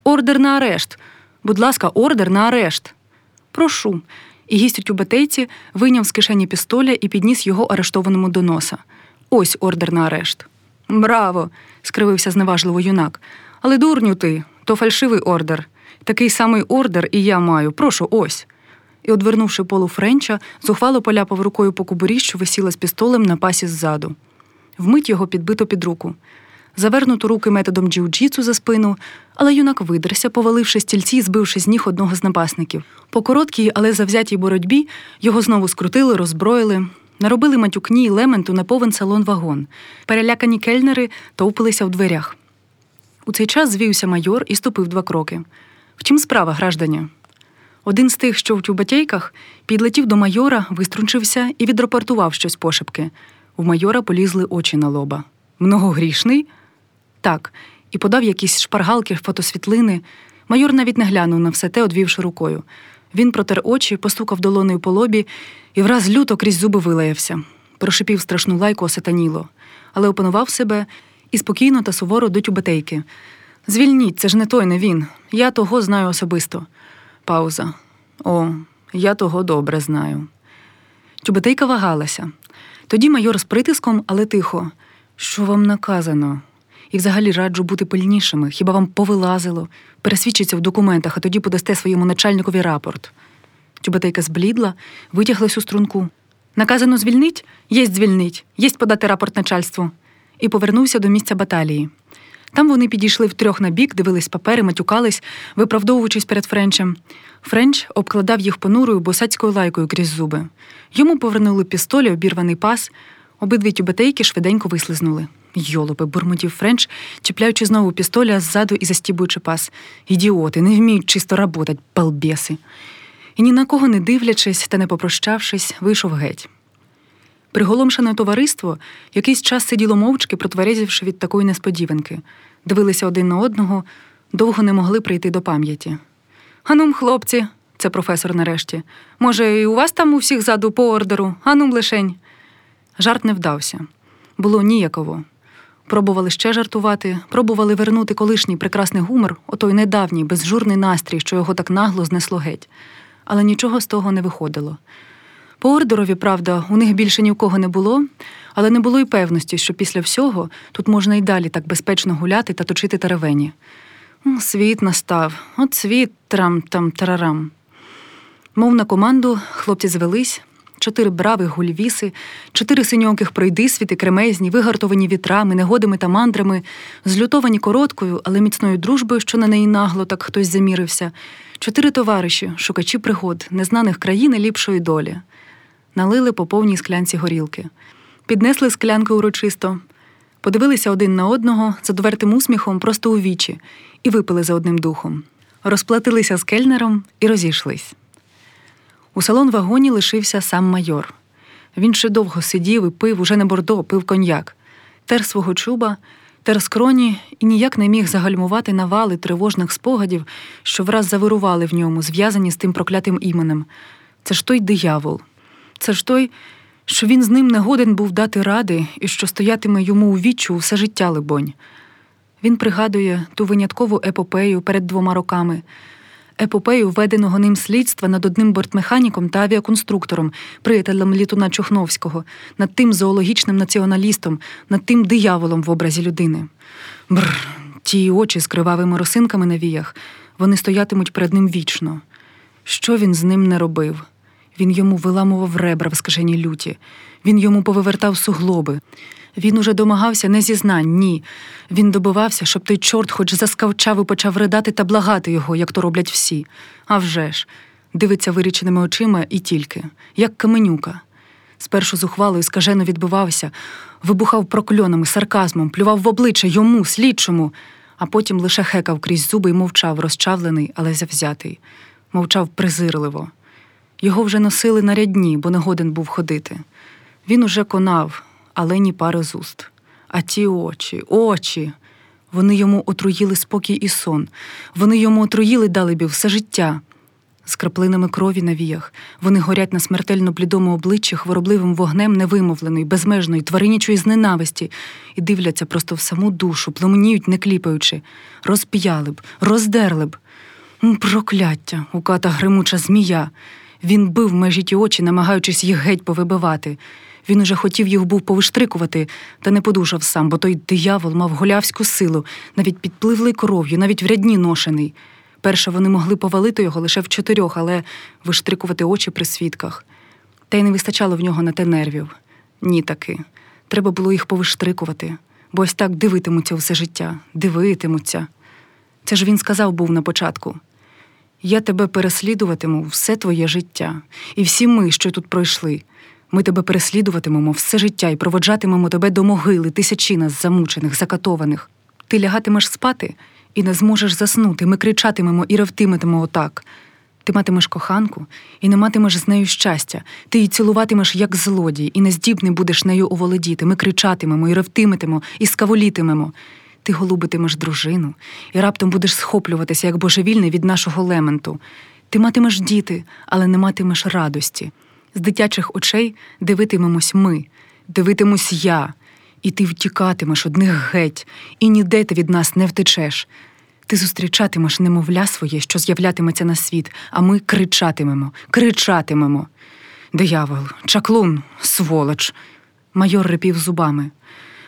Ордер на арешт! Будь ласка, ордер на арешт! Прошу. І гість у тюбетейці вийняв з кишені пістоля і підніс його арештованому до носа. Ось ордер на арешт. Браво! Скривився зневажливо юнак. Але дурню ти, то фальшивий ордер. Такий самий ордер і я маю. Прошу, ось. І, одвернувши полу Френча, зухвало поляпав рукою по кобурі, що висіла з пістолем на пасі ззаду. Вмить його підбито під руку. Завернуто руки методом джиу-джитсу за спину, але юнак видерся, поваливши стільці і збивши з ніг одного з напасників. По короткій, але завзятій боротьбі його знову скрутили, роззброїли, наробили матюкні й лементу на повен салон-вагон. Перелякані кельнери товпилися в дверях. У цей час звівся майор і ступив 2 кроки. В чим справа, граждані? Один з тих, що в тюбетейках, підлетів до майора, виструнчився і відрапортував щось пошепки. У майора полізли очі на лоба. Многогрішний? Так. І подав якісь шпаргалки, фотосвітлини. Майор навіть не глянув на все те, одвівши рукою. Він протер очі, постукав долонею по лобі і враз люто крізь зуби вилаявся. Прошипів страшну лайку осатаніло. Але опанував себе і спокійно та суворо до тюбетейки. Звільніть, це ж не той, не він. Я того знаю особисто. Пауза. О, я того добре знаю. Тюбетейка вагалася. Тоді майор з притиском, але тихо. Що вам наказано? І взагалі раджу бути пильнішими. Хіба вам повилазило? Пересвідчиться в документах, а тоді подасте своєму начальникові рапорт. Тюбетейка зблідла, витяглась у струнку. Наказано звільнить? Єсть звільнить. Єсть подати рапорт начальству. І повернувся до місця баталії. Там вони підійшли втрьох на бік, дивились папери, матюкались, виправдовуючись перед Френчем. Френч обкладав їх понурою босацькою лайкою крізь зуби. Йому повернули пістолі, обірваний пас. Обидві тюбетейки швиденько вислизнули. Йолопи, бурмотів Френч, чіпляючи знову пістоля ззаду і застібуючи пас. Ідіоти, не вміють чисто работать, балбеси. І ні на кого не дивлячись та не попрощавшись, вийшов геть. Приголомшене товариство якийсь час сиділо мовчки, протверезівши від такої несподіванки. Дивилися один на одного, довго не могли прийти до пам'яті. «Анум, хлопці!» – це професор нарешті. «Може, і у вас там у всіх ззаду по ордеру? Анум лишень!» Жарт не вдався. Було ніяково. Пробували ще жартувати, пробували вернути колишній прекрасний гумор, отой недавній, безжурний настрій, що його так нагло знесло геть. Але нічого з того не виходило. По ордерові, правда, у них більше ні в кого не було, але не було й певності, що після всього тут можна й далі так безпечно гуляти та точити теревені. Світ настав, от світ трам-там-тарарам. Мов на команду, хлопці звелись, 4 бравих гульвіси, 4 синьоких пройдисвіти, кремезні, вигартовані вітрами, негодами та мандрами, злютовані короткою, але міцною дружбою, що на неї нагло так хтось замірився, 4 товариші, шукачі пригод, незнаних країн і ліпшої долі. Налили по повній склянці горілки. Піднесли склянки урочисто, подивилися один на одного з одвертим усміхом просто у вічі і випили за одним духом. Розплатилися з кельнером і розійшлись. У салон-вагоні лишився сам майор. Він ще довго сидів і пив, уже не бордо, пив коньяк. Тер свого чуба, тер скроні і ніяк не міг загальмувати навали тривожних спогадів, що враз завирували в ньому, зв'язані з тим проклятим іменем. Це ж той диявол. Це ж той, що він з ним не годен був дати ради і що стоятиме йому у віччю все життя, либонь. Він пригадує ту виняткову епопею перед 2 роками. Епопею введеного ним слідства над одним бортмеханіком та авіаконструктором, приятелем літуна Чухновського, над тим зоологічним націоналістом, над тим дияволом в образі людини. Бррр, ті очі з кривавими росинками на віях, вони стоятимуть перед ним вічно. Що він з ним не робив? Він йому виламував ребра в скаженій люті. Він йому повивертав суглоби. Він уже домагався не зізнань, ні. Він добивався, щоб той чорт хоч заскавчав і почав ридати та благати його, як то роблять всі. А вже ж, дивиться виріченими очима і тільки, як каменюка. Спершу зухвало і скажено відбивався, вибухав прокльонами, сарказмом, плював в обличчя йому, слідчому, а потім лише хекав крізь зуби і мовчав, розчавлений, але завзятий. Мовчав презирливо. Його вже носили на рядні, бо не годен був ходити. Він уже конав, але ні пари з уст. А ті очі, вони йому отруїли спокій і сон. Вони йому отруїли далебі все життя. з краплинами крові на віях. Вони горять на смертельно блідому обличчі хворобливим вогнем невимовленої, безмежної, тваринячої зненависті і дивляться просто в саму душу, пламеніють, не кліпаючи. Розп'яли б, роздерли б. Прокляття, уката гримуча змія. Він бив межі ті очі, намагаючись їх геть повибивати. Він уже хотів їх був повиштрикувати, та не подужав сам, бо той диявол мав голявську силу, навіть підпливлий кров'ю, навіть в рядні ношений. Перше вони могли повалити його лише в 4, але виштрикувати очі при свідках. Та й не вистачало в нього на те нервів. Ні таки. Треба було їх повиштрикувати, бо ось так дивитимуться все життя, дивитимуться. Це ж він сказав був на початку. «Я тебе переслідуватиму все твоє життя, і всі ми, що тут пройшли. Ми тебе переслідуватимемо все життя і проводжатимемо тебе до могили, тисячі нас замучених, закатованих. Ти лягатимеш спати і не зможеш заснути, ми кричатимемо і ревтиметимо отак. Ти матимеш коханку і не матимеш з нею щастя. Ти її цілуватимеш, як злодій, і не здібний будеш нею оволодіти. Ми кричатимемо і ревтиметимо, і скаволітимемо. Ти голубитимеш дружину і раптом будеш схоплюватися, як божевільний від нашого лементу. Ти матимеш діти, але не матимеш радості. З дитячих очей дивитимемось ми, дивитимусь я, і ти втікатимеш одних геть, і ніде ти від нас не втечеш. Ти зустрічатимеш немовля своє, що з'являтиметься на світ, а ми кричатимемо, кричатимемо. Диявол, чаклун, сволоч. Майор рипів зубами.